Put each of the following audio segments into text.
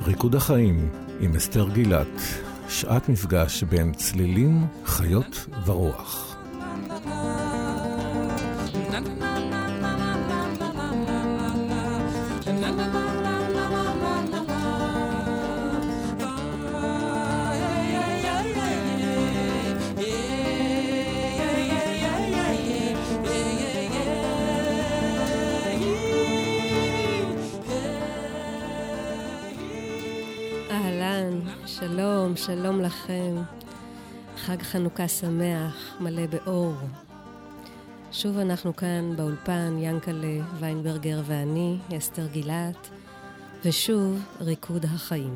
ריקוד החיים עם אסתר גילת, שעת מפגש בין צלילים, חיות ורוח. שלום, שלום לכם. חג חנוכה שמח, מלא באור. שוב אנחנו כאן באולפן, ינקלה ויינברגר ואני, אסתר גילת, ושוב ריקוד החיים.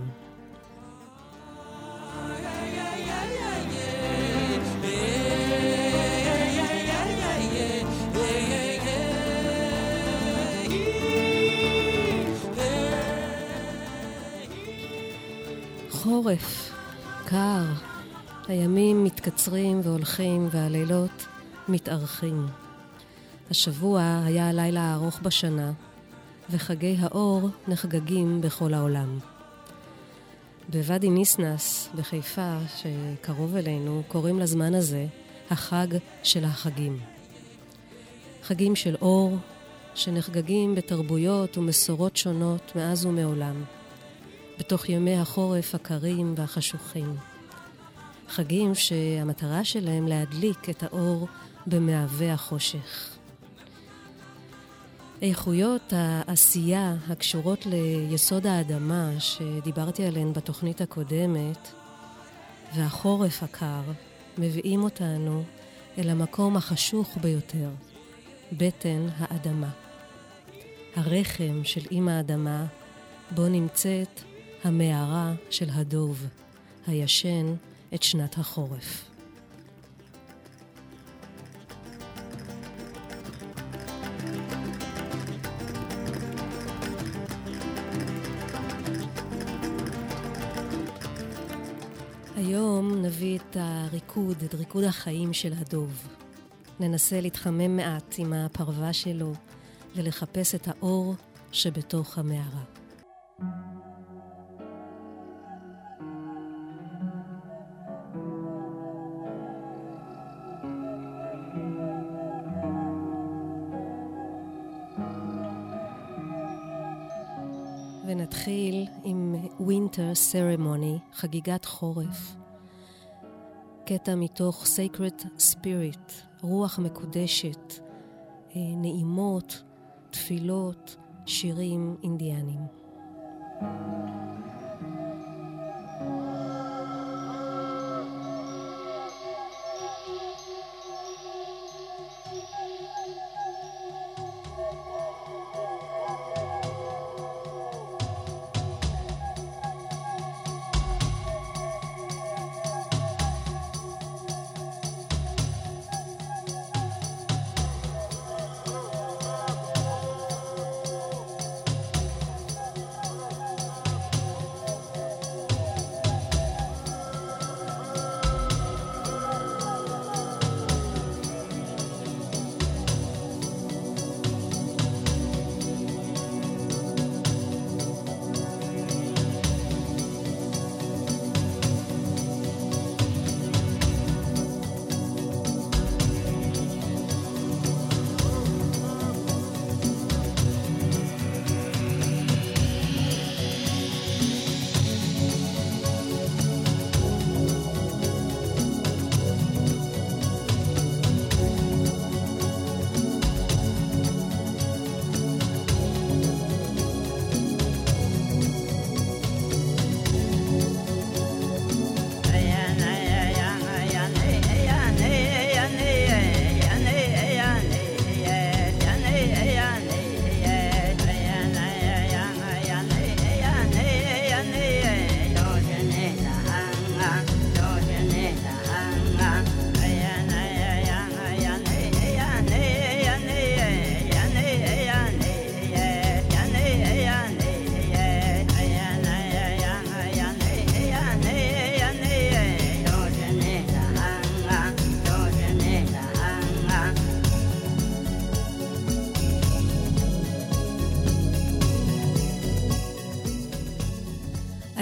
חורף, קר, הימים מתקצרים והולכים והלילות מתארכים. השבוע היה הלילה הארוך בשנה, וחגי האור נחגגים בכל העולם. בוואדי ניסנס בחיפה, שקרוב אלינו, קוראים לזמן הזה החג של החגים. חגים של אור, שנחגגים בתרבויות ומסורות שונות מאז ומעולם. בתוך ימי החורף הקרים והחשוכים. חגים שהמטרה שלהם להדליק את האור במעבה החושך. איכויות העשייה הקשורות ליסוד האדמה שדיברתי עליהן בתוכנית הקודמת, והחורף הקר מביאים אותנו אל המקום החשוך ביותר, בטן האדמה. הרחם של אמא האדמה, בו נמצאת המערה של הדוב, הישן את שנת החורף. היום נביא את הריקוד, את ריקוד החיים של הדוב. ננסה להתחמם מעט עם הפרווה שלו ולחפש את האור שבתוך המערה. ונתחיל עם Winter Ceremony, חגיגת חורף. קטע מתוך Sacred Spirit, רוח מקודשת, נעימות, תפילות, שירים אינדיאנים.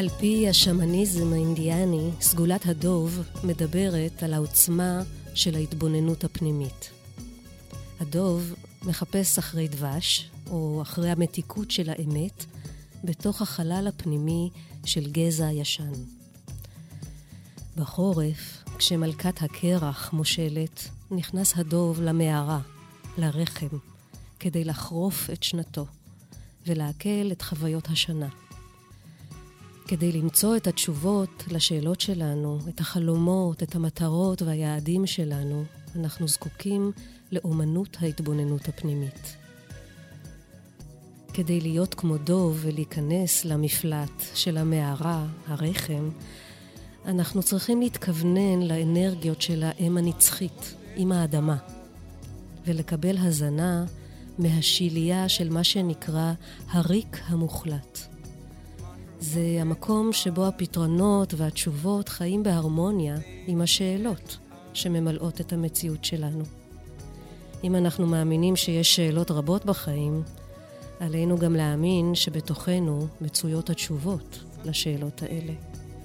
על פי השמניזם האינדיאני, סגולת הדוב מדברת על העוצמה של ההתבוננות הפנימית. הדוב מחפש אחרי דבש, או אחרי המתיקות של האמת, בתוך החלל הפנימי של גזע הישן. בחורף, כשמלכת הקרח מושלת, נכנס הדוב למערה, לרחם, כדי לחרוף את שנתו, ולהקל את חוויות השנה. כדי למצוא את התשובות לשאלות שלנו, את החלומות, את המטרות והיעדים שלנו, אנחנו זקוקים לאומנות ההתבוננות הפנימית. כדי להיות כמו דוב ולהיכנס למפלט של המערה, הרחם, אנחנו צריכים להתכוונן לאנרגיות של האם הנצחית, עם האדמה, ולקבל הזנה מהשיליה של מה שנקרא הריק המוחלט. זה המקום שבו הפתרונות והתשובות חיים בהרמוניה עם השאלות שממלאות את המציאות שלנו. אם אנחנו מאמינים שיש שאלות רבות בחיים, עלינו גם להאמין שבתוכנו מצויות התשובות לשאלות האלה.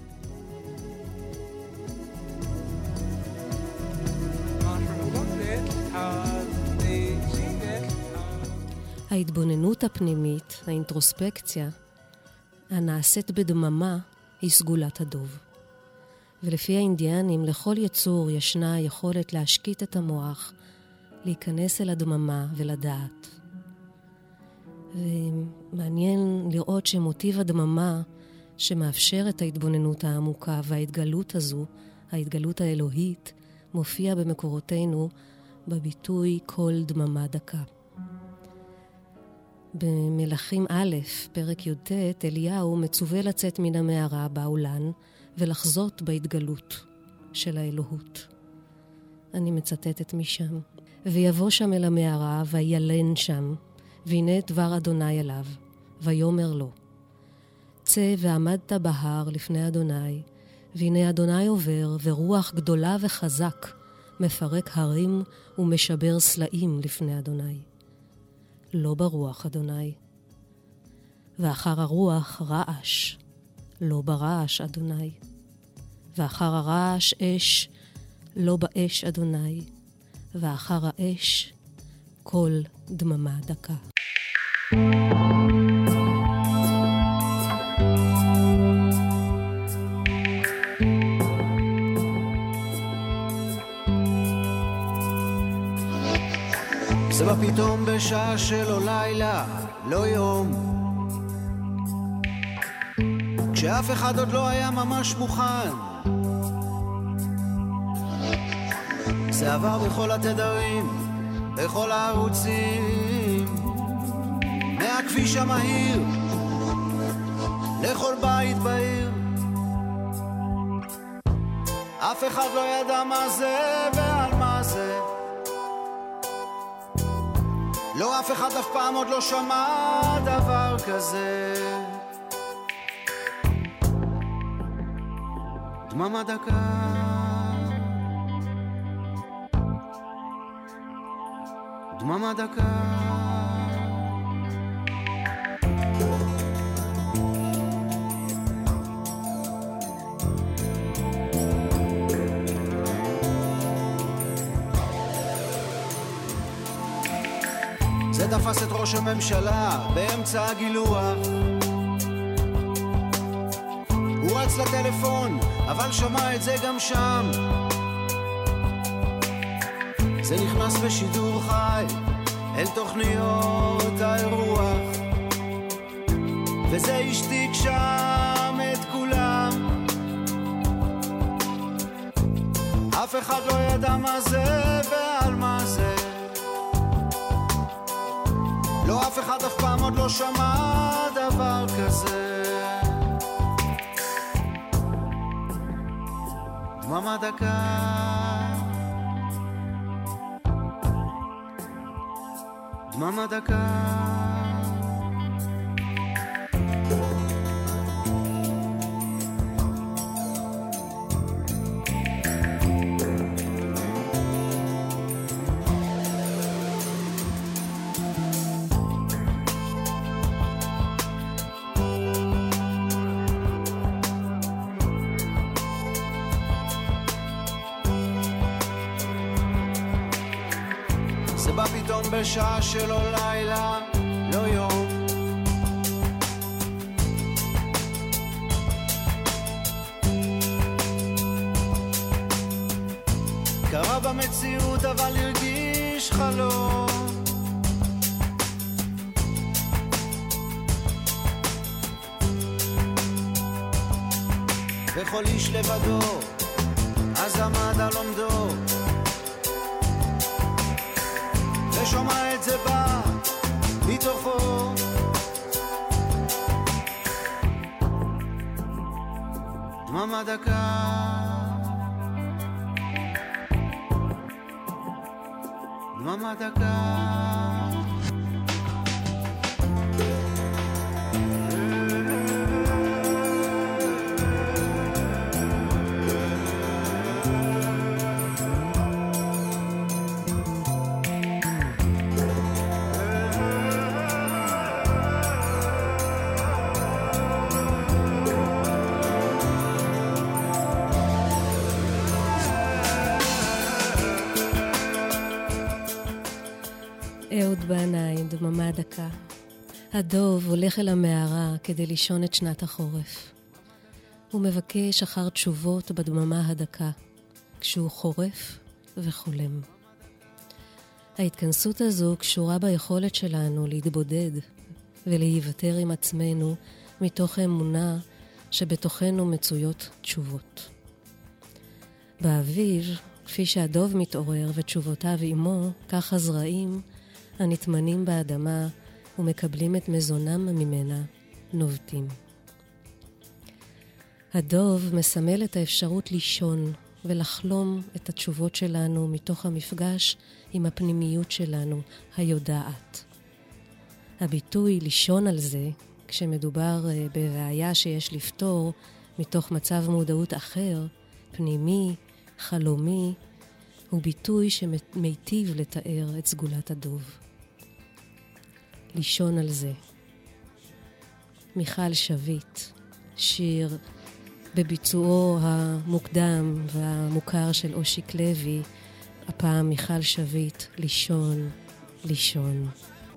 ההתבוננות הפנימית, האינטרוספקציה, הנעשית בדממה, היא סגולת הדוב. ולפי האינדיאנים, לכל יצור ישנה יכולת להשקיט את המוח, להיכנס אל הדממה ולדעת. ומעניין לראות שמוטיב הדממה שמאפשר את ההתבוננות העמוקה וההתגלות הזו, ההתגלות האלוהית, מופיע במקורותינו בביטוי כל דממה דקה. במלכים א', פרק י"ט, אליהו מצווה לצאת מן המערה בעולן ולחזות בהתגלות של האלוהות. אני מצטטת משם. ויבוא שם אל המערה וילן שם, והנה דבר אדוני אליו, ויאמר לו, צא ועמדת בהר לפני אדוני, והנה אדוני עובר, ורוח גדולה וחזק מפרק הרים ומשבר סלעים לפני אדוני. לא ברוח אדוני. ואחר הרוח רעש, לא ברעש אדוני. ואחר הרעש אש, לא באש אדוני. ואחר האש כל דממה דקה. זה בא פתאום בשעה שלא לילה, לא יום, כשאף אחד עוד לא היה ממש מוכן. זה עבר בכל התדרים, בכל הערוצים, מהכביש המהיר לכל בית בעיר. אף אחד לא ידע מה זה ועל מה זה, לא, אף אחד אף פעם עוד לא שמע דבר כזה. דממה דקה, דממה דקה. זה תפס את ראש הממשלה באמצע הגילוח. הוא רץ לטלפון, אבל שמע את זה גם שם. זה נכנס בשידור חי אל תוכניות האירוח, וזה השתיק שם את כולם. אף אחד לא ידע מה זה ועל מה זה, לא, אף אחד אף פעם עוד לא שמע דבר כזה. דממה דקה, דממה דקה. זה בא פתאום בשעה שלא לילה, לא יום. קרה במציאות אבל הרגיש חלום. וכל איש לבדו אז עמד על עומדו ושומע את זה בא מתוכו. דממה דקה, דממה דקה. אהוד בנאי, דממה דקה. הדוב הולך אל המערה כדי לישון את שנת החורף. הוא מבקש אחר תשובות בדממה הדקה, כשהוא חורף וחולם. ההתכנסות הזו קשורה ביכולת שלנו להתבודד ולהיוותר עם עצמנו מתוך אמונה שבתוכנו מצויות תשובות. באביב, כפי שהדוב מתעורר ותשובותיו עמו, כך הזרעים הנטמנים באדמה ומקבלים את מזונם ממנה, נובטים. הדוב מסמל את האפשרות לישון ולחלום את התשובות שלנו מתוך המפגש עם הפנימיות שלנו, היודעת. הביטוי לישון על זה, כשמדובר בבעיה שיש לפתור מתוך מצב מודעות אחר, פנימי, חלומי, הוא ביטוי שמיטיב לתאר את סגולת הדוב. לישון על זה. מיכל שביט, שיר בביצועו המוקדם והמוכר של אושיק לוי, הפעם מיכל שביט, לישון, לישון.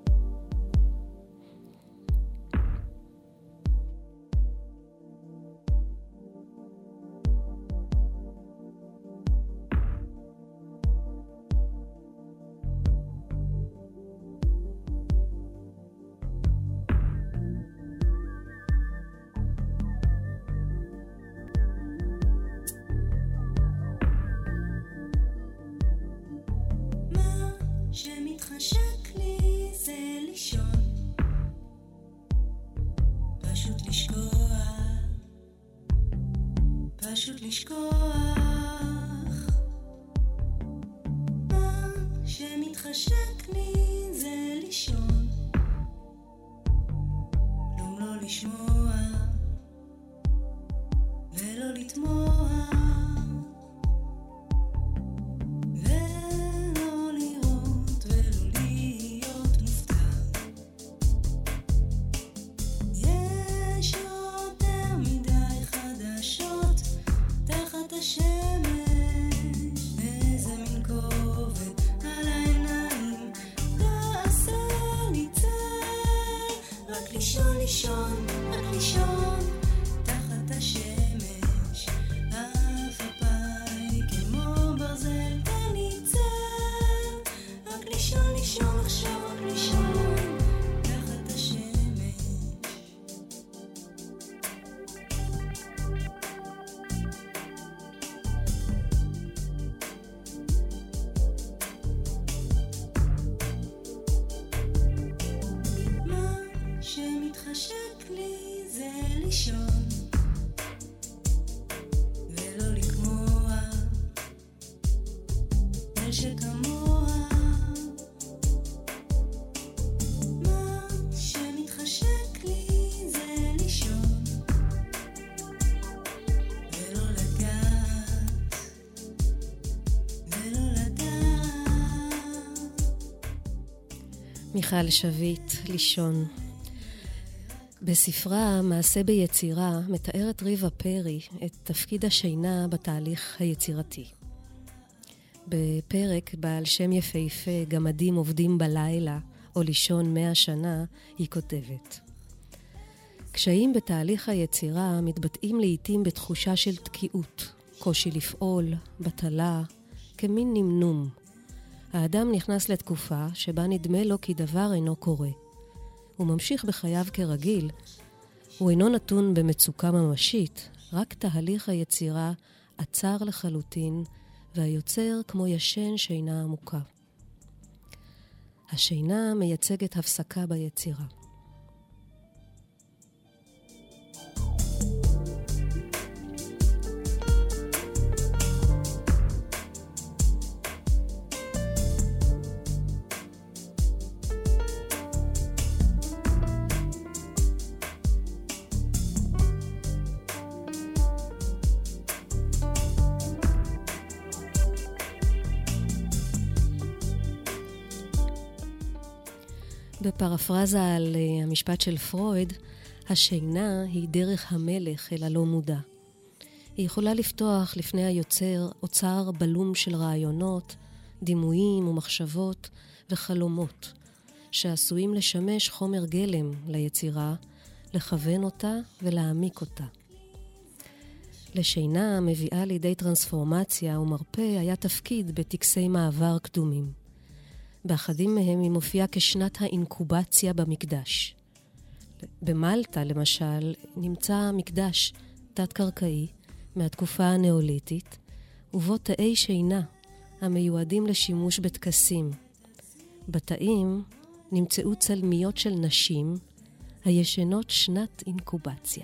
שמתחשק לי זה לישון, פשוט לשכוח, פשוט לשכוח. מה שמתחשק לי זה לישון, כלום לא לשמוע ולא לתמוע, שמתחשק לי זה לישון ולא לקמוע שכמוה. מה שמתחשק לי זה לישון ולא לגעת ולא לדעת. מיכל שביט, לישון. בספרה מעשה ביצירה מתארת ריבה פרי את תפקיד השינה בתהליך היצירתי. בפרק בעל שם יפהפה, גמדים עובדים בלילה, או לישון 100 שנה, היא כותבת: קשיים בתהליך היצירה מתבטאים לעתים בתחושה של תקיעות, קושי לפעול, בטלה, כמין נמנום. האדם נכנס לתקופה שבה נדמה לו כי דבר אינו קורה. הוא ממשיך בחייו כרגיל, הוא אינו נתון במצוקה ממשית, רק תהליך היצירה עצר לחלוטין, והיוצר כמו ישן שינה עמוקה. השינה מייצגת הפסקה ביצירה. בפרפרזה על המשפט של פרויד, השינה היא דרך המלך אל הלא מודע. היא יכולה לפתוח לפני היוצר אוצר בלום של רעיונות, דימויים ומחשבות וחלומות, שעשויים לשמש חומר גלם ליצירה, לכוון אותה ולהעמיק אותה. לשינה מביאה לידי טרנספורמציה ומרפא היה תפקיד בטקסי מעבר קדומים. באחדים מהם היא מופיעה כשנת האינקובציה במקדש. במלטה, למשל, נמצא מקדש תת-קרקעי מהתקופה הנאוליתית, ובו תאי שינה המיועדים לשימוש בטקסים. בתאים נמצאו צלמיות של נשים הישנות שנת אינקובציה.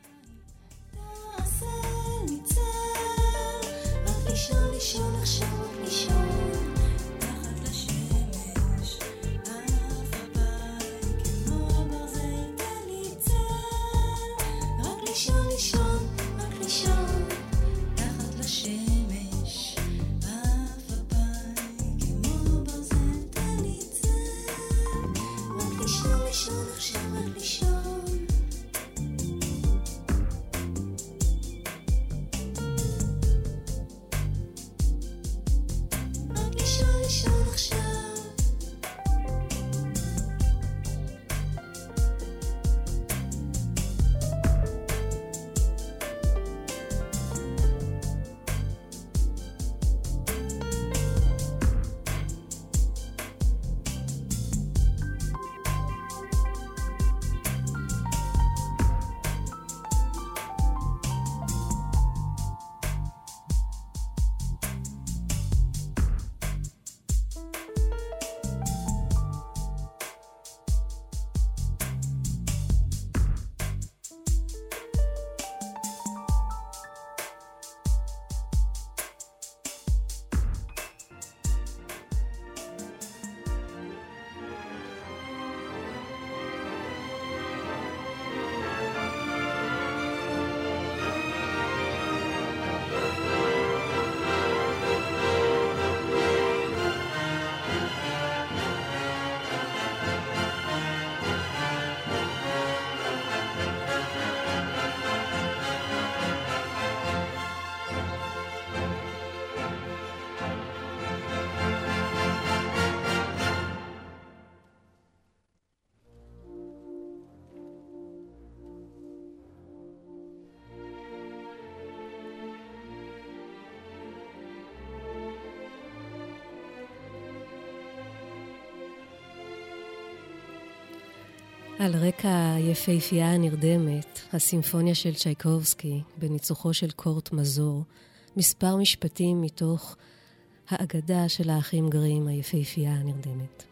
לישון עכשיו רק לישון תחת לשמש אף הבית כמו ברזל תניצל רק לישון רק לישון תחת לשמש אף הבית כמו ברזל תניצל רק לישון עכשיו רק לישון על רקע היפהפייה הנרדמת, הסימפוניה של צ'ייקובסקי, בניצוחו של קורט מזור, מספר משפטים מתוך האגדה של האחים גרים, היפהפייה הנרדמת.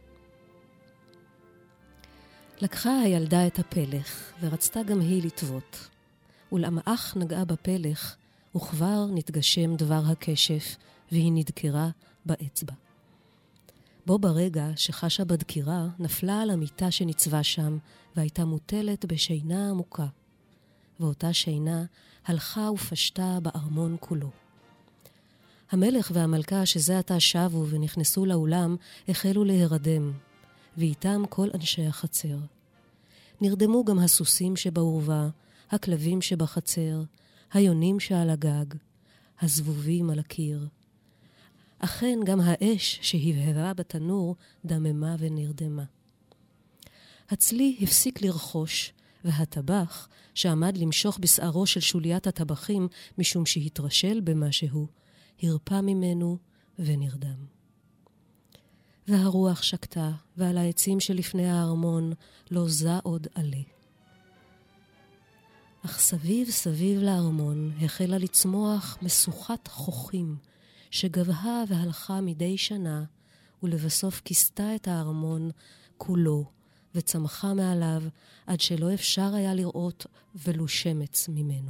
לקחה הילדה את הפלך, ורצתה גם היא לטוות. ולמאח נגעה בפלך, וכבר נתגשם דבר הקשף, והיא נדקרה באצבע. בו ברגע שחשה בדקירה, נפלה על המיטה שניצבה שם, והייתה מוטלת בשינה עמוקה. ואותה שינה הלכה ופשטה בארמון כולו. המלך והמלכה שזה עתה שבו ונכנסו לאולם, החלו להירדם, ואיתם כל אנשי החצר. נרדמו גם הסוסים שבעורבה, הכלבים שבחצר, היונים שעל הגג, הזבובים על הקיר. אכן גם האש שהבהבה בתנור דממה ונרדמה. הצלי הפסיק לרחוש, והטבח, שעמד למשוך בשערו של שוליית הטבחים משום שהתרשל במשהו, הרפא ממנו ונרדם. והרוח שקטה, ועל העצים שלפני הארמון לא זע עוד עלה. אך סביב סביב לארמון החלה לצמוח משוכת חוכים, שגבהה והלכה מדי שנה, ולבסוף כיסתה את הארמון כולו, וצמחה מעליו עד שלא אפשר היה לראות ולו שמץ ממנו.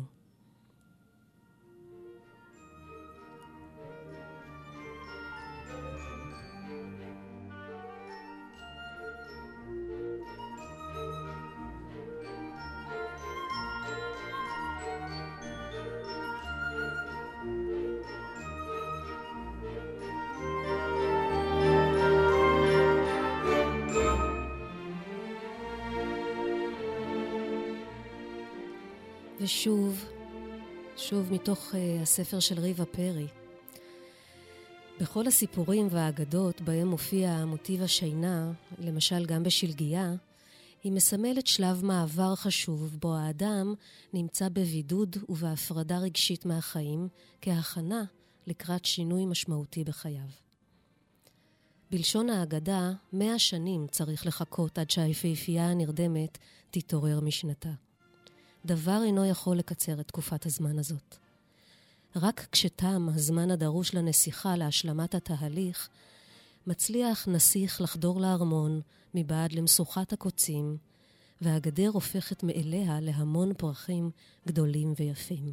ושוב מתוך הספר של ריבה פרי. בכל הסיפורים והאגדות בהם מופיע מוטיב השינה, למשל גם בשלגיה, היא מסמלת שלב מעבר חשוב בו האדם נמצא בבידוד ובהפרדה רגשית מהחיים כהכנה לקראת שינוי משמעותי בחייו. בלשון האגדה, 100 שנים צריך לחכות עד שהיפהפייה הנרדמת תתעורר משנתה. דבר אינו יכול לקצר את תקופת הזמן הזאת. רק כשתם הזמן הדרוש לנסיכה להשלמת התהליך, מצליח נסיך לחדור לארמון מבעד למשוכת הקוצים, והגדר הופכת מאליה להמון פרחים גדולים ויפים.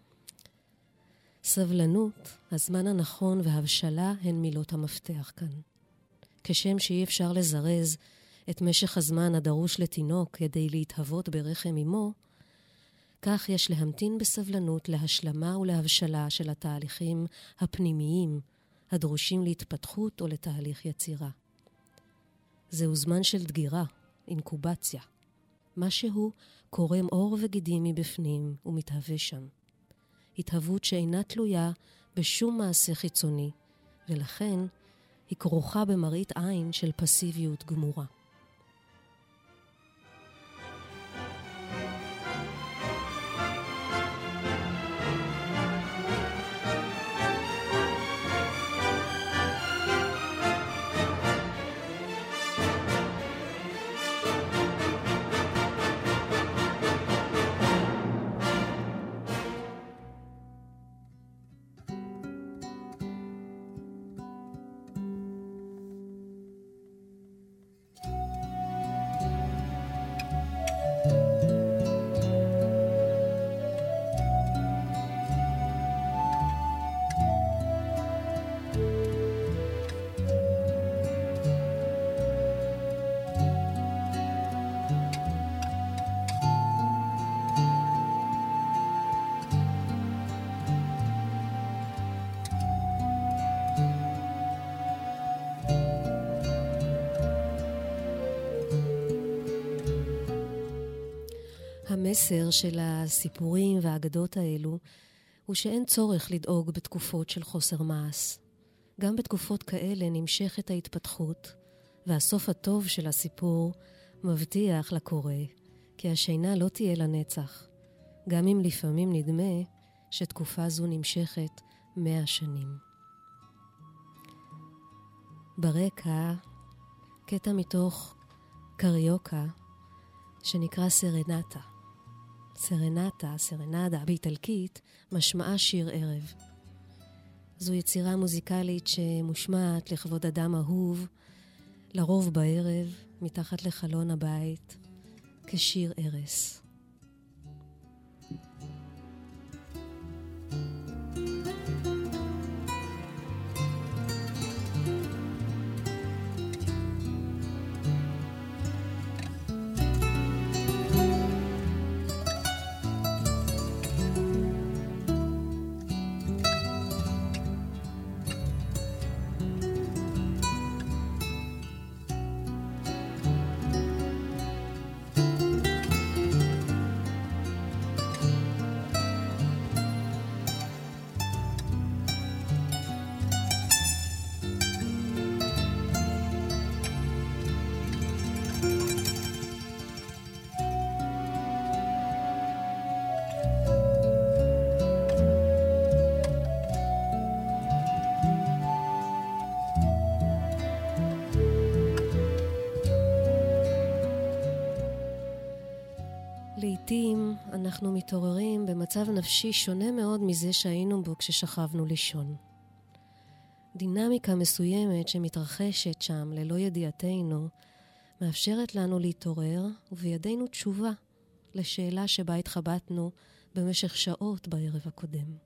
סבלנות, הזמן הנכון והבשלה הן מילות המפתח כאן. כשם שאי אפשר לזרז את משך הזמן הדרוש לתינוק כדי להתהוות ברחם אמו, כך יש להמתין בסבלנות להשלמה ולהבשלה של התהליכים הפנימיים הדרושים להתפתחות או לתהליך יצירה. זהו זמן של דגירה, אינקובציה. משהו קורם אור וגידים מבפנים ומתהווה שם. התהוות שאינה תלויה בשום מעשה חיצוני, ולכן היא כרוכה במראית עין של פסיביות גמורה. המסר של הסיפורים והאגדות האלו הוא שאין צורך לדאוג בתקופות של חוסר מעש. גם בתקופות כאלה נמשכת ההתפתחות, והסוף הטוב של הסיפור מבטיח לקורא כי השינה לא תהיה לנצח, גם אם לפעמים נדמה שתקופה זו נמשכת 100 שנים. ברקע, קטע מתוך קריוקה שנקרא סרנטה. סרנדה באיטלקית, משמעה שיר ערב. זו יצירה מוזיקלית שמושמעת לכבוד אדם אהוב, לרוב בערב, מתחת לחלון הבית, כשיר ערס. לעתים אנחנו מתעוררים במצב נפשי שונה מאוד מזה שהיינו בו כששכבנו לישון. דינמיקה מסוימת שמתרחשת שם ללא ידיעתנו מאפשרת לנו להתעורר ובידינו תשובה לשאלה שבה התחבטנו במשך שעות בערב הקודם.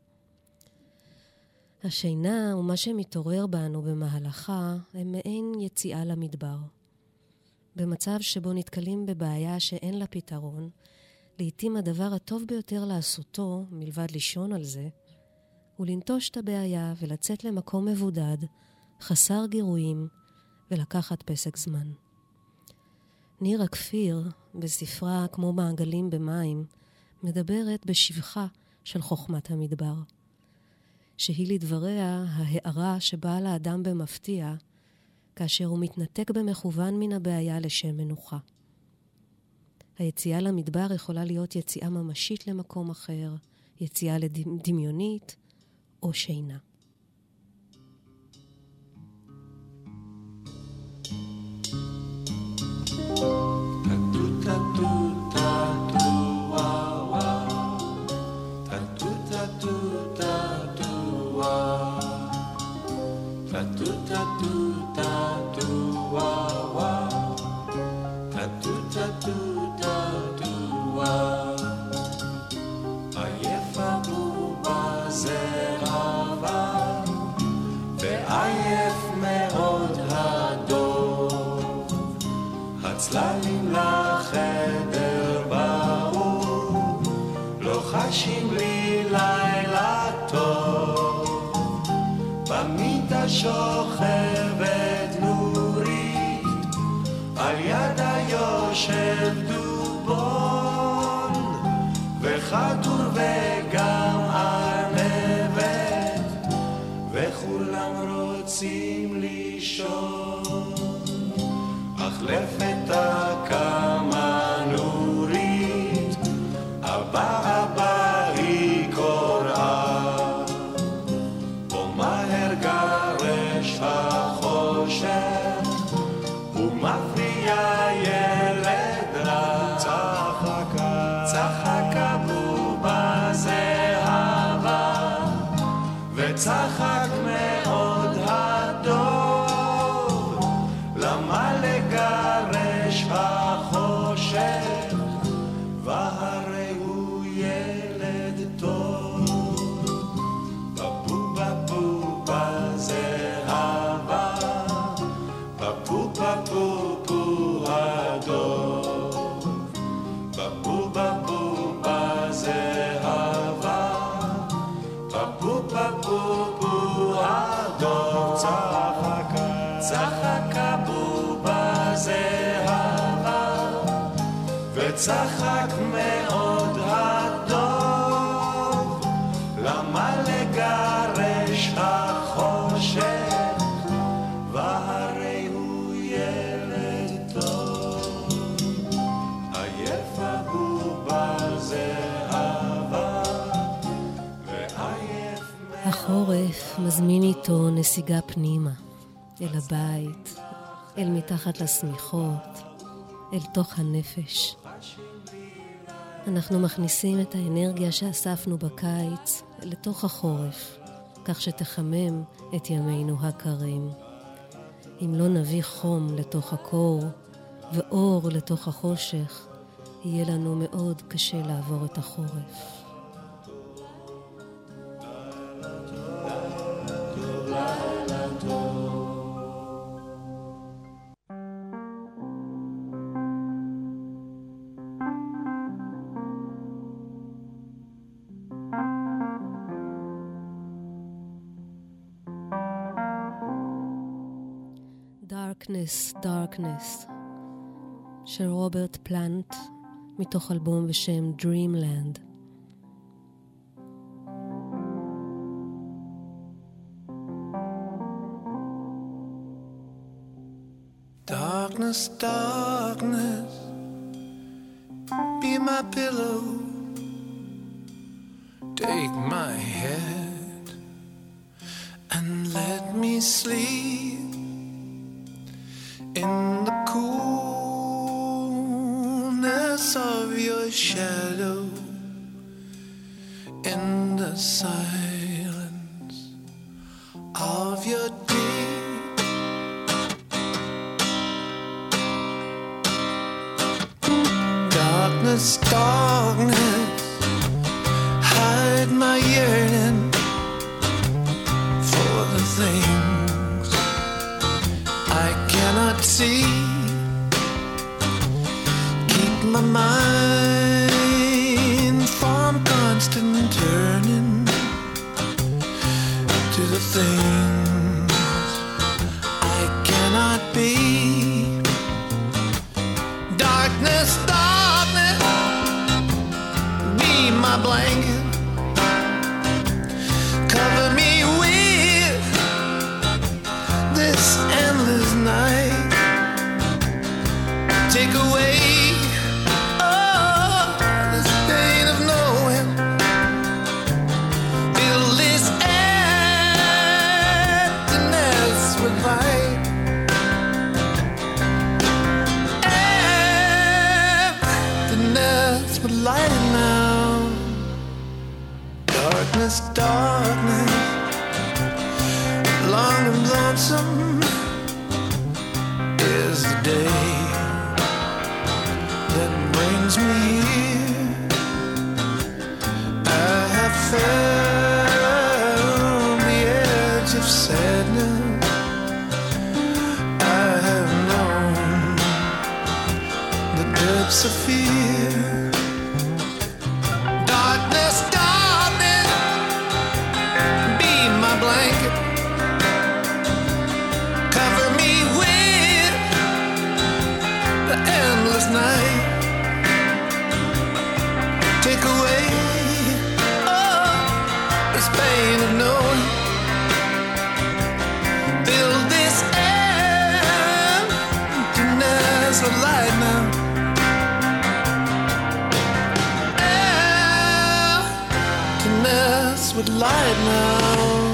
השינה ומה שמתעורר בנו במהלכה הם מעין יציאה למדבר. במצב שבו נתקלים בבעיה שאין לה פתרון, לעתים הדבר הטוב ביותר לעשותו, מלבד לישון על זה, הוא לנטוש את הבעיה ולצאת למקום מבודד, חסר גירויים, ולקחת פסק זמן. נירה כפיר, בספרה כמו מעגלים במים, מדברת בשבחה של חוכמת המדבר, שהיא לדבריה ההארה שבאה לאדם במפתיע, כאשר הוא מתנתק במכוון מן הבעיה לשם מנוחה. היציאה למדבר יכולה להיות יציאה ממשית למקום אחר, יציאה דמיונית או שינה. צללים לחדר באו, לא חשים לי לילה טוב. במיטה שוכבת נורית, על ידה יושב דובון, וחתור וגם ארנבת, וכולם רוצים לישון. אך לפתע קמה נורית, אבא היא קוראה, ומהר גרש החושך, ומפריע ילד רע. צחקה בובה זהבה, וצחק מאוד הדור, למה לגרש החושך, והרי הוא ילד טוב. בבובה בובה זהבה, בבובה בובו הדוב. בבובה בובה זהבה, בבובה בובו הדוב. צחקה בובה זהבה, וצחק מאוד הדוב, למה לגרש החושך, והרי הוא ילד טוב. עייפה בובה זהבה, ועייף החורף מזמין איתו נסיגה פנימה, אל הבית, אל מתחת לשמיכות, אל תוך הנפש. אנחנו מכניסים את האנרגיה שאספנו בקיץ לתוך החורף, כך שתחמם את ימינו הקרים. אם לא נביא חום לתוך הקור ואור לתוך החושך, יהיה לנו מאוד קשה לעבור את החורף. Darkness של רוברט פלנט מתוך אלבום בשם Dreamland. Darkness, darkness, be my pillow, take my head and let me sleep in the coolness glimpse of your shadow in the silence of your deep. Darkness, darkness, hide my yearning for the things I cannot see. Keep my mind from constant turning to the things I cannot be. Darkness, darkness, be my blanket. Cover me with this endless night. Take away all this pain of knowing. Fill this emptiness with light. Emptiness with light now. Darkness, darkness, long and lonesome is the day that brings me here. I have found the edge of sadness. I have known the depths of fear. Darkness, darkness, be my blanket. Cover me with the endless night. Take away all this pain of knowing. Fill this emptiness with light now. Emptiness with light now.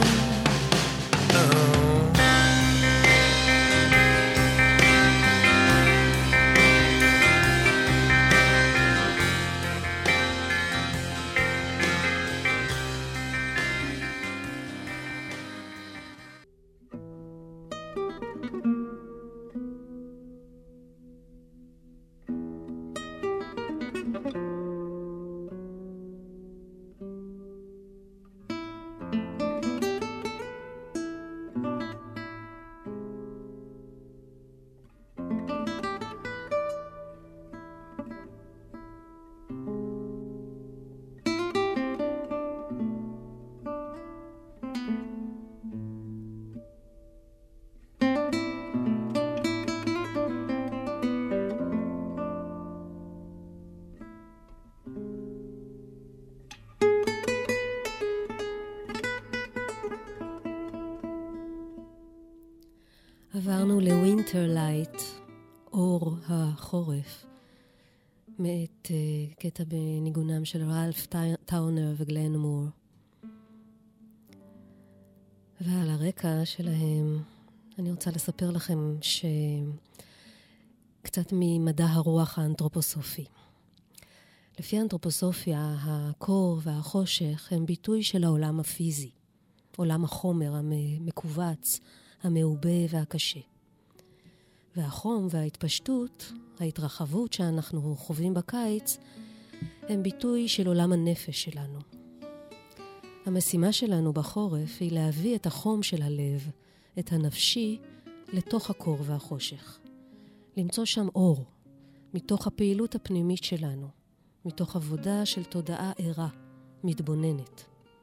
עברנו לווינטר לייט, אור החורף, מאת קטע בניגונם של רלף טאונר וגלן מור. ועל הרקע שלהם אני רוצה לספר לכם קצת ממדע הרוח האנתרופוסופי. לפי האנתרופוסופיה, הקור והחושך הם ביטוי של העולם הפיזי, עולם החומר המקובץ, המעובה והקשה. והחום וההתפשטות, ההתרחבות שאנחנו חווים בקיץ, הם ביטוי של עולם הנפש שלנו. המשימה שלנו בחורף היא להביא את החום של הלב, את הנפשי, לתוך הקור והחושך. למצוא שם אור, מתוך הפעילות הפנימית שלנו, מתוך עבודה של תודעה ערה, מתבוננת.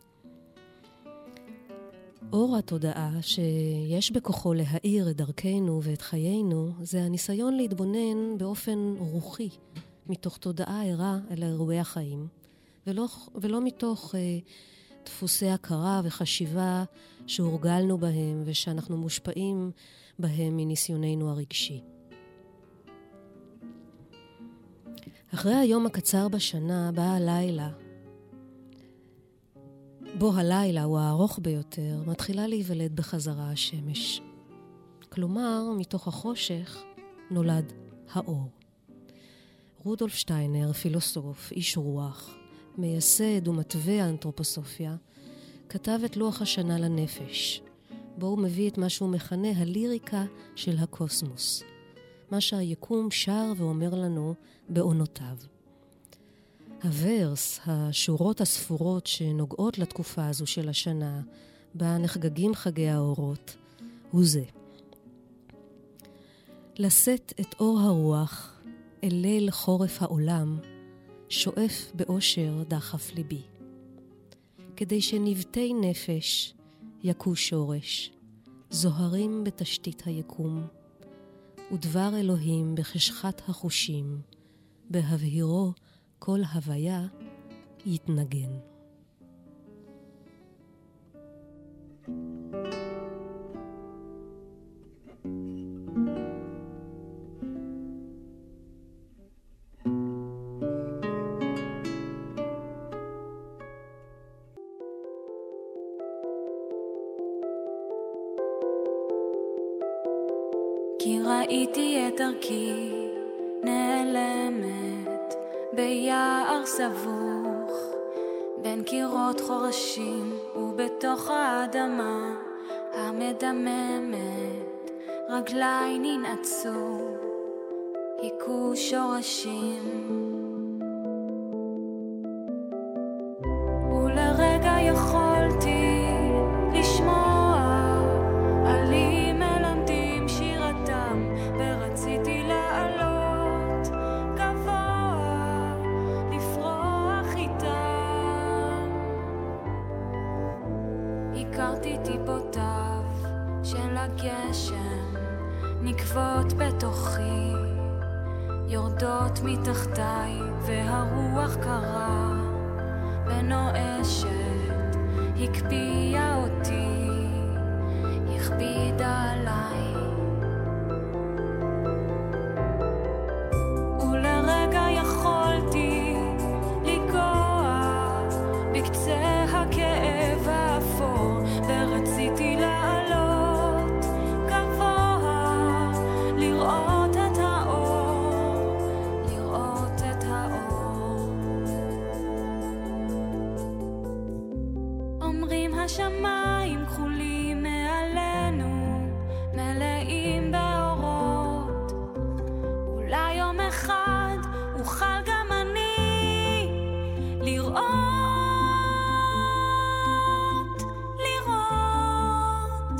אור התודעה שיש בכוחו להאיר את דרכנו ואת חיינו, זה הניסיון להתבונן באופן רוחי, מתוך תודעה ערה אל אירועי החיים, ולא מתוך דפוסי הכרה וחשיבה שהורגלנו בהם ושאנחנו מושפעים בהם מניסיוננו הרגשי. אחרי היום הקצר בשנה בא הלילה, בו הלילה הוא הארוך ביותר, מתחילה להיוולד בחזרה השמש. כלומר, מתוך החושך נולד האור. רודולף שטיינר, פילוסוף, איש רוח, מייסד ומתווה האנתרופוסופיה, כתב את לוח השנה לנפש, בו הוא מביא את מה שהוא מכנה הליריקה של הקוסמוס, מה שהיקום שר ואומר לנו בעונותיו. הוורס, השורות הספורות שנוגעות לתקופה הזו של השנה, בה נחגגים חגי האורות, הוא זה. לשאת את אור הרוח אל ליל חורף העולם, שואף באושר דחף ליבי. כדי שנבטי נפש יכו שורש, זוהרים בתשתית היקום, ודבר אלוהים בחשכת החושים, בהבהירו כל הוויה יתנגן. כי ראיתי את דרכי נעלמת ביער סבוך, בין קירות חורשים ובתוך האדמה המדממת, רגליי ננעצו, היכו שורשים. ולרגע יכולתי לשמוע עלים מלמדים שירתם, ורציתי לעלות גבוה לפרוח איתם. הכרתי טיפותיו של הגשם נקבות בתוכי, יורדות מתחתיי והרוח קרה ונואשת, הקפיאה אותי, הכבידה עליי. ולרגע יכולתי לגוע בקצה הכאב האפור, ורציתי לעלות גבוה לראות את האור, לראות את האור. אומרים השמיים כחולים מעלינו, מלאים באורות, אולי יום אחד אוכל גם אני לראות, לראות.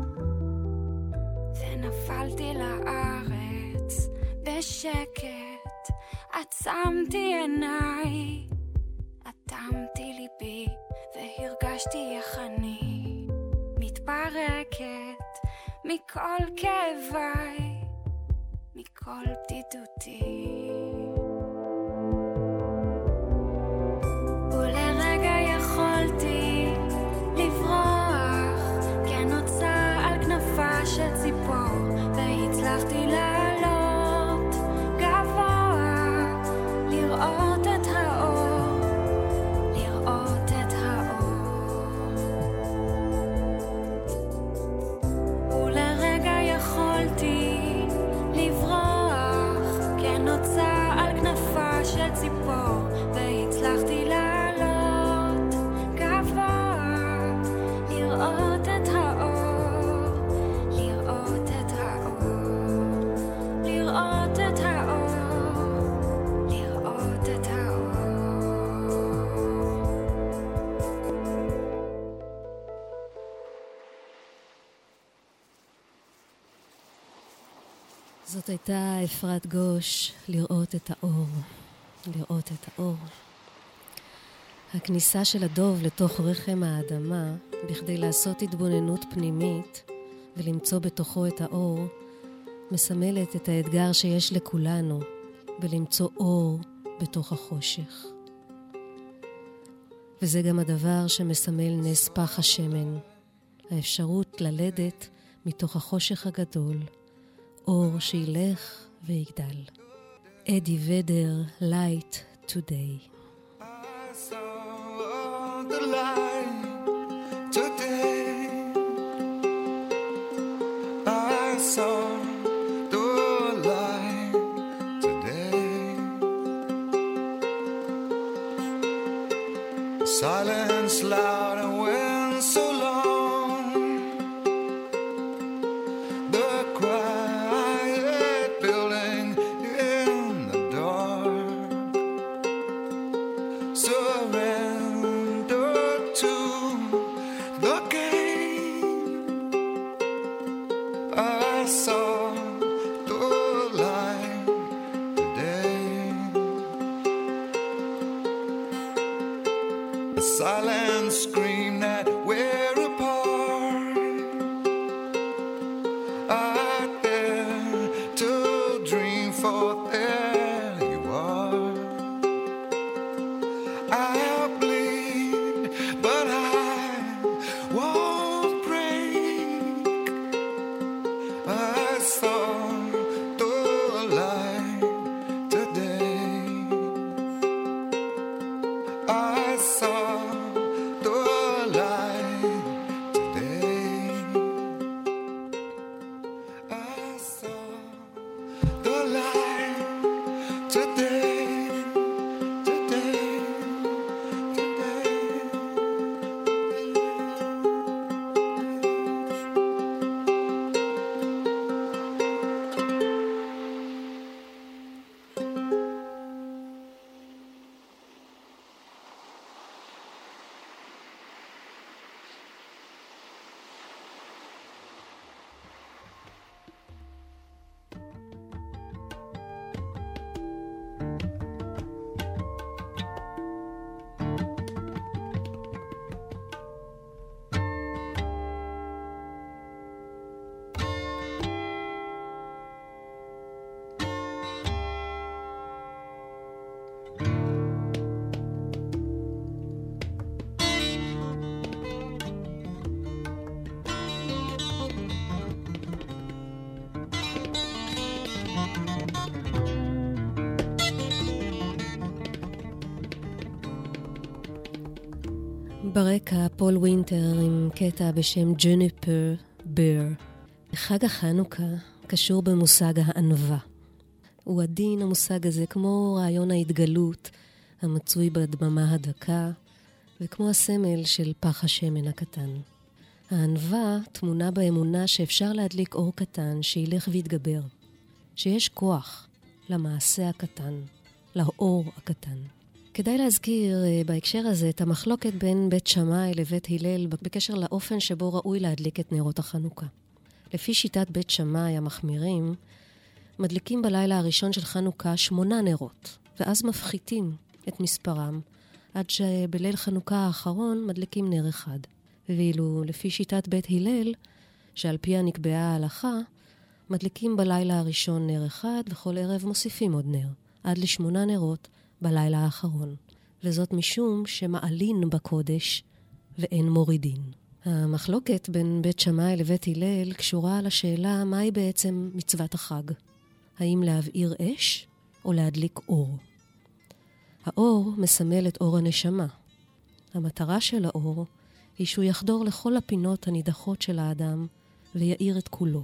ונפלתי לארץ בשקט, עצמתי עיניי, אטמתי ליבי והרגשתי איך אני מתפרקת מכל כאביי, מכל בדידותי. ולרגע יכולתי לברוח, כן נוצה על כנפה של ציפור, והצלחתי לעלות גבוה לראות את האור, לראות את האור. ולרגע יכולתי לברוח, כן נוצה על כנפה של ציפור, והצלחתי לעלות גבוה לראות את האור, לראות את האור, לראות את האור, לראות את האור. זאת הייתה אפרת גוש, לראות את האור, לראות את האור. הכניסה של הדוב לתוך רחם האדמה, בכדי לעשות התבוננות פנימית ולמצוא בתוכו את האור, מסמלת את האתגר שיש לכולנו בלמצוא אור בתוך החושך. וזה גם הדבר שמסמל נס פח השמן, האפשרות ללדת מתוך החושך הגדול, אור שילך ויגדל. אדי ודר, Light Today. I saw the light today. I saw the light today. silence loud and wind so long, the quiet building in the dark, surrender to the game. I saw the light today, a silent scream that we're apart. I dare to dream, for there you are. I'll bleed, but I won't break. I saw the light today. I saw the light today. I saw the light today. Today. ברקע פול ווינטר עם קטע בשם Je ne peux bear. חג החנוכה קשור במושג הענווה. הוא עדין המושג הזה כמו רעיון ההתגלות המצוי בדממה הדקה, וכמו הסמל של פח השמן הקטן. הענווה תמונה באמונה שאפשר להדליק אור קטן שילך ויתגבר, שיש כוח למעשה הקטן, לאור הקטן. כדאי להזכיר בהקשר הזה את המחלוקת בין בית שמאי לבית הלל בקשר לאופן שבו ראוי להדליק את נרות החנוכה. לפי שיטת בית שמאי המחמירים, מדליקים בלילה הראשון של חנוכה 8 נרות, ואז מפחיתים את מספרם, עד שבליל חנוכה האחרון מדליקים נר אחד. ואילו לפי שיטת בית הלל, שעל פיה נקבעה ההלכה, מדליקים בלילה הראשון נר אחד, וכל ערב מוסיפים עוד נר, עד ל8 נרות בלילה האחרון. וזאת משום שמעלין בקודש ואין מורידין. המחלוקת בין בית שמאי לבית הלל קשורה לשאלה מהי בעצם מצוות החג. האם להבעיר אש או להדליק אור? האור מסמל את אור הנשמה. המטרה של האור היא שהוא יחדור לכל הפינות הנידחות של האדם ויעיר את כולו.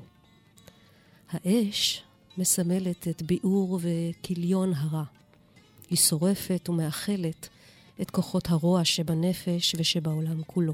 האש מסמלת את ביעור וכיליון הרע. היא שורפת ומאכלת את כוחות הרוע שבנפש ושבעולם כולו.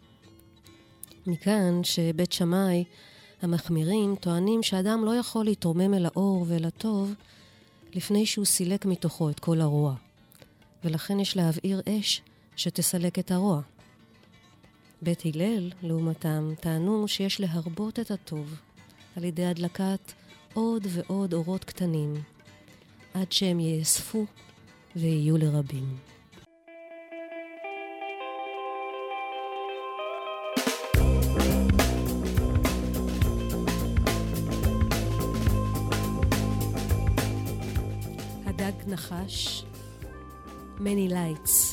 מכאן שבית שמאי המחמירים טוענים שאדם לא יכול להתרומם אל האור ואל הטוב לפני שהוא סילק מתוכו את כל הרוע. ולכן יש להבעיר אש שתסלק את הרוע. בית הלל, לעומתם, טענו שיש להרבות את הטוב על ידי הדלקת עוד ועוד אורות קטנים, עד שהם יאספו ויהיו לרבים. הדג נחש, Many Lights.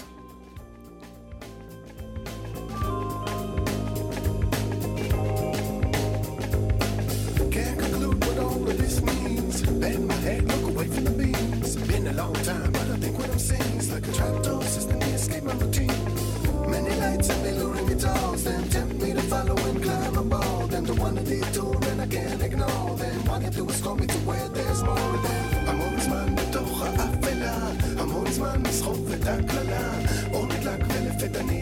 Can't conclude what all of this means. Bend my head, look away from the beams. Been a long time, but I think what I'm seeing is like a trapdoor system to escape my routine. Many lights and they luring guitars, then tempt me to follow and climb above. Then to one of these two, and I can't ignore them. All you do is call me to where there's more of them. המון זמן בתוך האפלה, המון זמן לסחוב את הכללה. אור נדלק ולפת אני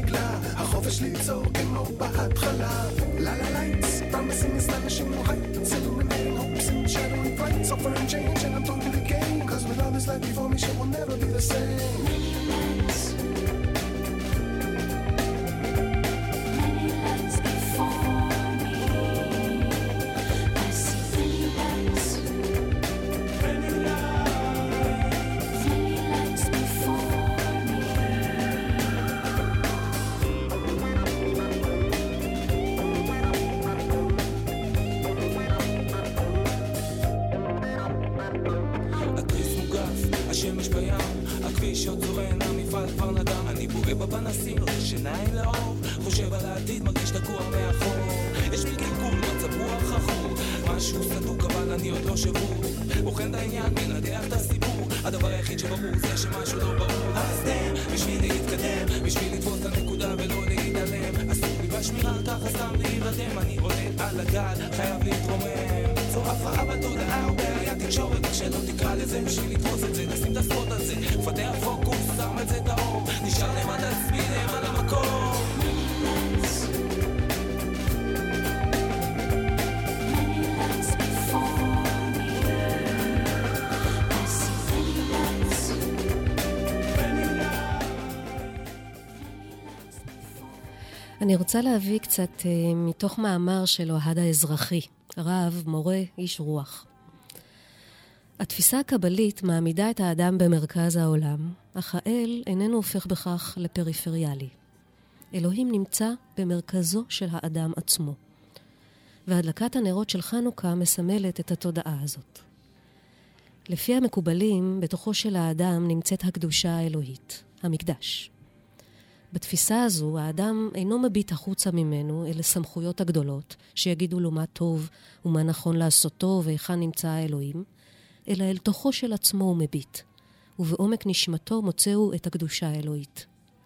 בשליצור כמו בהתחלה. לילה lights, promising astonishing new heights, illuminating hopes and shattering frights, offering change and I'm totally game, cause with all this life before me shit will never be the same. אני רוצה להביא קצת מתוך מאמר של אוהד האזרחי, רב, מורה, איש רוח. התפיסה הקבלית מעמידה את האדם במרכז העולם, אך האל איננו הופך בכך לפריפריאלי. אלוהים נמצא במרכזו של האדם עצמו. והדלקת הנרות של חנוכה מסמלת את התודעה הזאת. לפי המקובלים, בתוכו של האדם נמצאת הקדושה האלוהית, המקדש. בתפיסה הזו, האדם אינו מביט החוצה ממנו אל הסמכויות הגדולות, שיגידו לו מה טוב ומה נכון לעשותו והיכן נמצא האלוהים, אלא אל תוכו של עצמו הוא מביט, ובעומק נשמתו מוצאו את הקדושה האלוהית.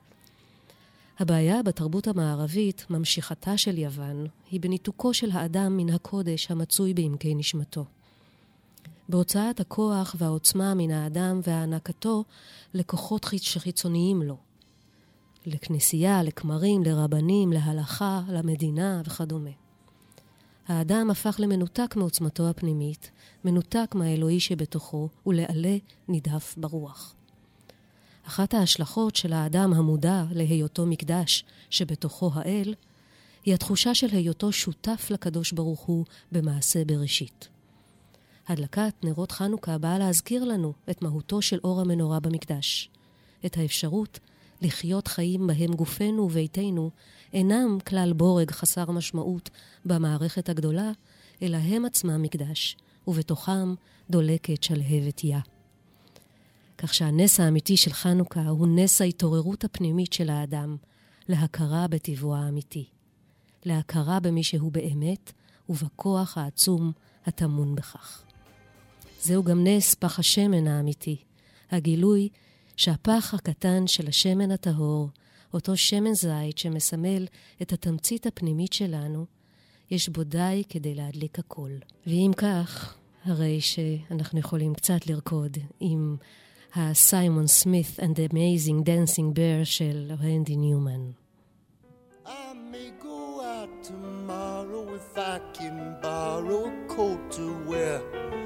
הבעיה בתרבות המערבית, ממשיכתה של יוון, היא בניתוקו של האדם מן הקודש המצוי בעמקי נשמתו. בהוצאת הכוח והעוצמה מן האדם והענקתו לכוחות שחיצוניים לו. לכנסייה, לכמרים, לרבנים, להלכה, למדינה וכדומה. האדם הפך למנותק מעוצמתו הפנימית, מנותק מהאלוהי שבתוכו, ולעלה נדהף ברוח. אחת ההשלכות של האדם המודע להיותו מקדש שבתוכו האל, היא התחושה של היותו שותף לקדוש ברוך הוא במעשה בראשית. הדלקת נרות חנוכה באה להזכיר לנו את מהותו של אור המנורה במקדש, את האפשרות לחיות חיים בהם גופנו וביתנו אינם כלל בורג חסר משמעות במערכת הגדולה, אלא הם עצמם מקדש, ובתוכם דולקת שלהבת יה. כך שהנס האמיתי של חנוכה הוא נס ההתעוררות הפנימית של האדם, להכרה בטבעו האמיתי, להכרה במי שהוא באמת, ובכוח העצום הטמון בכך. זהו גם נס פח השמן האמיתי, הגילוי שהפח הקטן של השמן הטהור, אותו שמן זית שמסמל את התמצית הפנימית שלנו, יש בו די כדי להדליק הכל. ואם כך, הרי שאנחנו יכולים קצת לרקוד עם הסיימון סמית and the Amazing Dancing Bear של רנדי ניומן. I may go out tomorrow if I can borrow a coat to wear.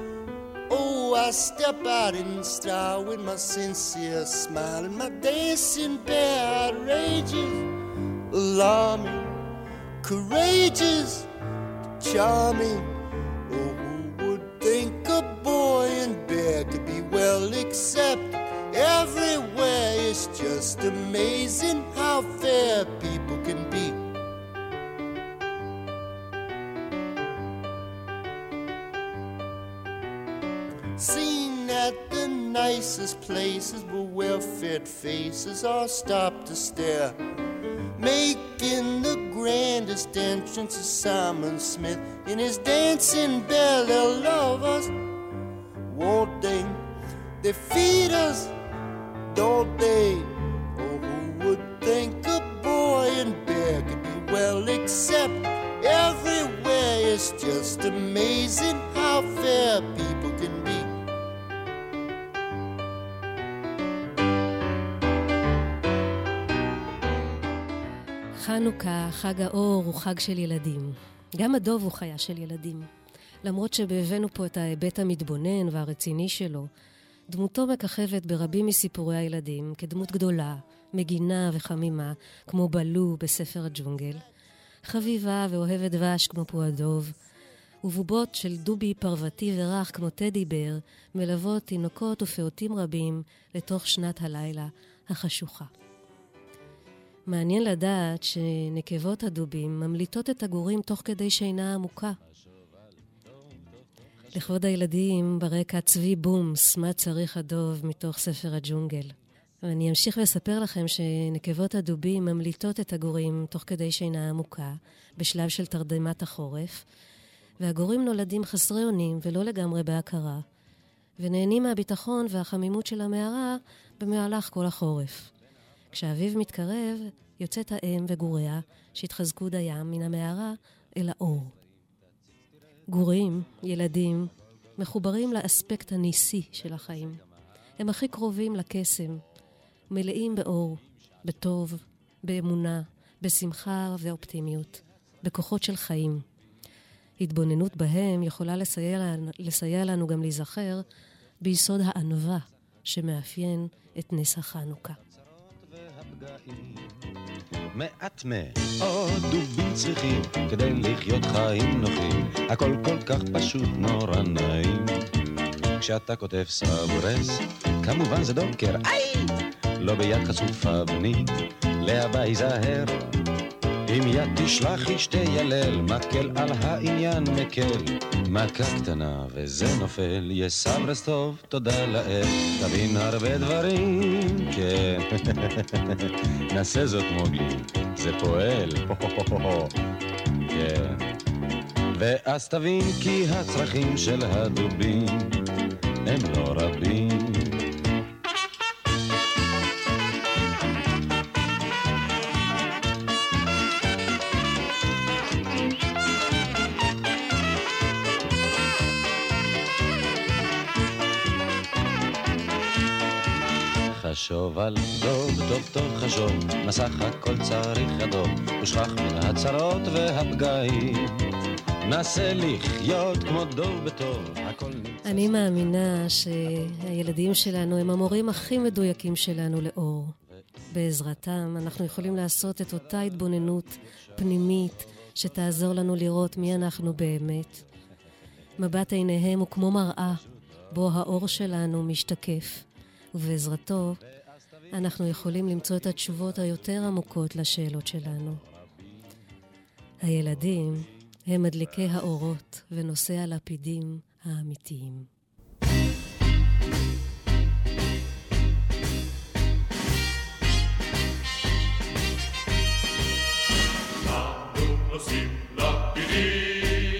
Oh, I step out in style with my sincere smile and my dancing bear, outrageous, alarming, courageous, charming. Oh, who would think a boy and bear could be well accepted everywhere? It's just amazing how fair people can be. Seen at the nicest places where well-fed faces all stop to stare, making the grandest entrance is Simon Smith in his dancing bear. They'll love us, won't they? They feed us, don't they? Oh, who would think a boy and bear could be well accepted everywhere? It's just amazing how fair people can be. חנוכה, חג האור, הוא חג של ילדים. גם הדוב הוא חיה של ילדים. למרות שבהבאנו פה את ההיבט המתבונן והרציני שלו, דמותו מככבת ברבים מסיפורי הילדים כדמות גדולה, מגינה וחמימה, כמו בלו בספר הג'ונגל, חביבה ואוהבת דבש כמו פועדוב, ובובות של דובי פרוותי ורך כמו טדי בר מלוות תינוקות ופעוטים רבים לתוך שנת הלילה החשוכה. מעניין לדעת שנקבות הדובים ממליטות את הגורים תוך כדי שינה עמוקה. לכבוד הילדים ברקע צבי בומס, מה צריך הדוב מתוך ספר הג'ונגל. ואני אמשיך לספר לכם שנקבות הדובים ממליטות את הגורים תוך כדי שינה עמוקה בשלב של תרדמת החורף, והגורים נולדים חסרי אונים ולא לגמרי בהכרה, ונהנים מהביטחון והחמימות של המערה במהלך כל החורף. כשהאביב מתקרב, יוצאת האם וגוריה שהתחזקו דיים מן המערה אל האור. גורים, ילדים, מחוברים לאספקט הניסי של החיים. הם הכי קרובים לקסם, מלאים באור, בטוב, באמונה, בשמחה ואופטימיות, בכוחות של חיים. התבוננות בהם יכולה לסייע לנו גם להיזכר ביסוד הענווה שמאפיין את נס החנוכה. מעט מאוד דובים צריכים כדי לחיות חיים נוחים, הכל כל כך פשוט נורא נעים. כשאתה כותב סברס, כמובן זה דוקר, לא ביד חצופה בני, להבא ייזהר, אם יד תשלח אשתי ילל, מקל על העניין מקל, מכה קטנה וזה נופל, יש סברס טוב, תודה לאל, תבין הרבה דברים, כן, נעשה זאת מוגלי, זה פועל, כן, ואז תבין כי הצרכים של הדובים הם לא רבים. חשוב על דוב, טוב טוב חשוב, מסך הכל צריך הדוב, ושכח מן הצרות והפגעים, נסה לחיות כמו דוב בטוב, הכל נמצא. אני מאמינה שהילדים שלנו הם המורים הכי מדויקים שלנו לאור. בעזרתם אנחנו יכולים לעשות את אותה התבוננות פנימית שתעזור לנו לראות מי אנחנו באמת. מבט עיניהם הוא כמו מראה, בו האור שלנו משתקף. ובעזרתו אנחנו יכולים למצוא את התשובות היותר עמוקות לשאלות שלנו. הילדים הם מדליקי האורות ונושאי הלפידים האמיתיים. אנחנו נושאים לפידים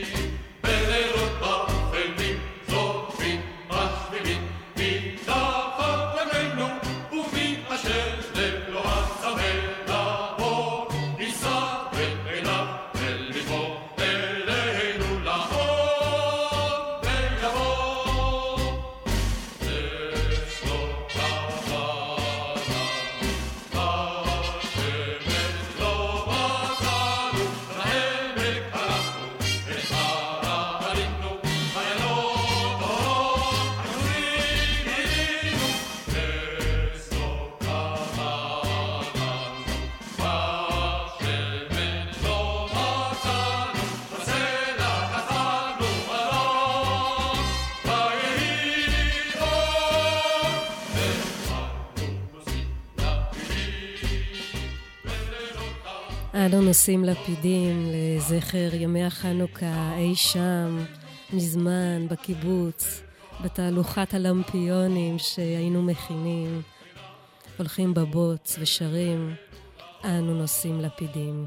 אנו נושאים לפידים לזכר ימי החנוכה אי שם, מזמן, בקיבוץ, בתהלוכת הלמפיונים שהיינו מכינים. הולכים בבוץ ושרים, אנו נושאים לפידים.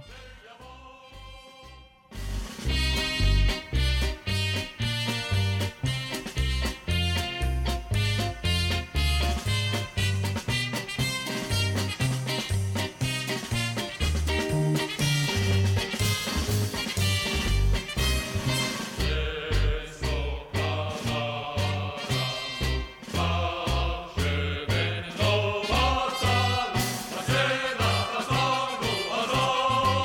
Oh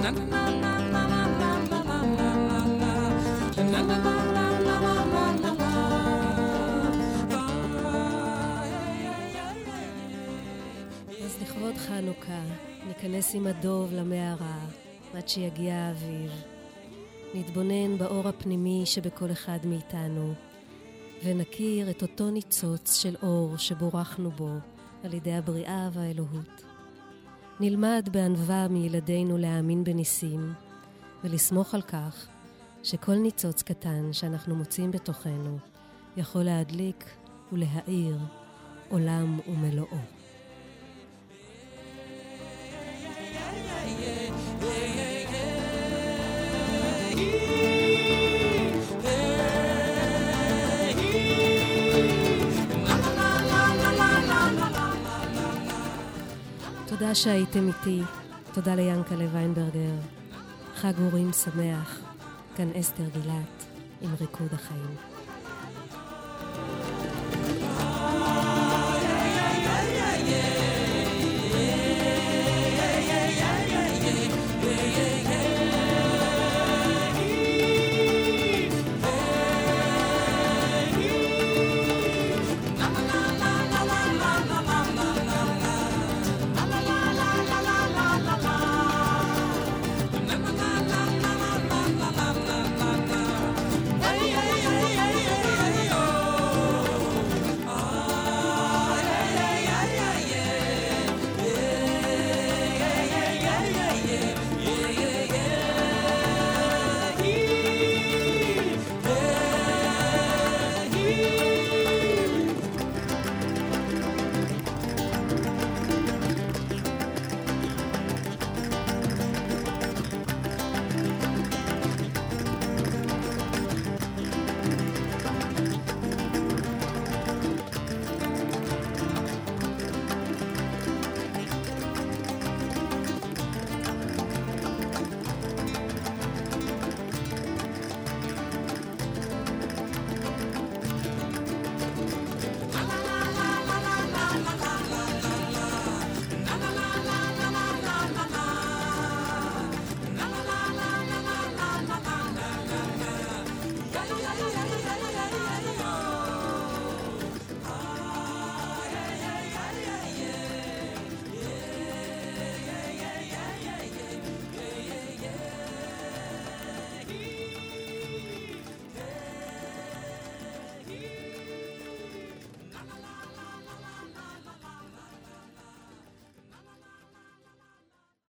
אז לכבוד חנוכה ניכנס עם הדוב למערה עד שיגיע האביב. נתבונן באור הפנימי שבכל אחד מאיתנו ונכיר את אותו ניצוץ של אור שבורחנו בו על ידי הבריאה והאלוהות. נלמד בענווה מילדינו להאמין בניסים ולסמוך על כך שכל ניצוץ קטן שאנחנו מוצאים בתוכנו יכול להדליק ולהאיר עולם ומלואו. תודה שהייתם איתי, תודה ליענקלה ויינברגר. חג אורים שמח, כאן אסתר גילת עם ריקוד החיים.